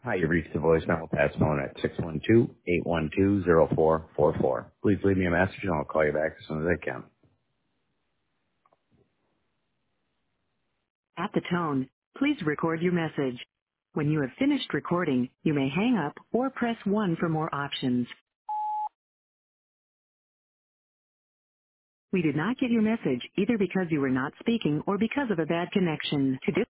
Hi, you reached the voicemail past phone at 612-812-0444. Please leave me a message and I'll call you back as soon as I can. At the tone, please record your message. When you have finished recording, you may hang up or press 1 for more options. We did not get your message either because you were not speaking or because of a bad connection. To